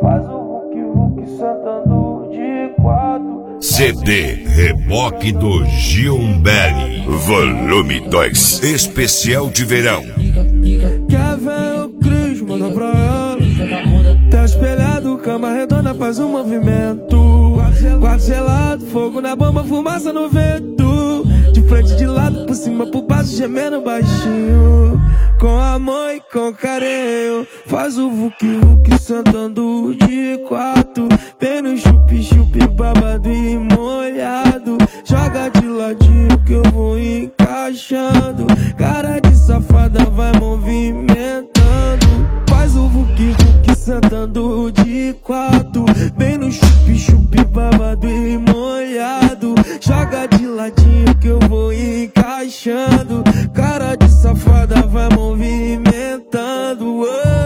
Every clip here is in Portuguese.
faz o Hulk sentando de quatro. CD Reboque do Gilberry, volume 2, especial de verão. Quer ver o Cris, manda pra ela. Tá espelhado, cama redonda, faz um movimento. Quarto gelado, fogo na bomba, fumaça no vento. De frente, de lado, por cima, por baixo, gemendo baixinho. Com amor e com carinho, faz o Hulk sentando de quatro. Vem no chup-chup, babado e molhado. Joga de ladinho que eu vou encaixando. Cara de safada vai movimentando. Faz o Hulk sentando de quatro. Vem no chup-chup, babado e molhado. Joga de ladinho que eu vou encaixando. Cara de safada vai movimentando.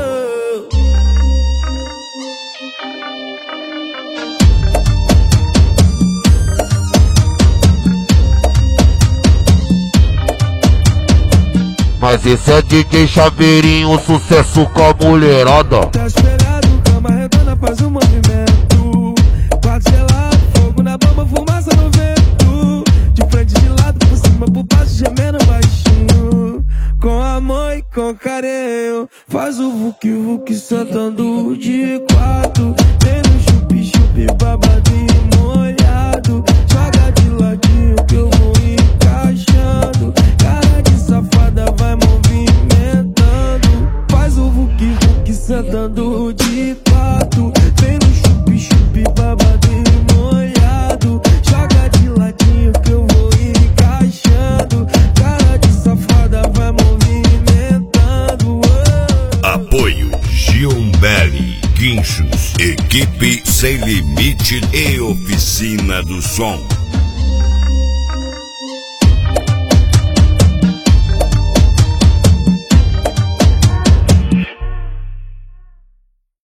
Mas esse é DJ Chaveirinho, sucesso com a mulherada. Tá espelhado, cama redonda, faz um movimento. Quarto gelado, fogo na bomba, fumaça no vento. De frente, de lado, por cima, por baixo, gemendo baixinho. Com amor e com carinho, faz o Hulk sentando de quatro. Vem no chup-chup, babado e molhado. Joga de ladinho que eu vou encaixando. Cara de safada vai movimentando. Faz o Hulk sentando de quatro. Vem no chup-chup, babado e molhado. Joga de ladinho que eu vou encaixando. Cara de safada vai movimentando. Apoio Gilberry, guinchos, equipe sem limite e oficina do som.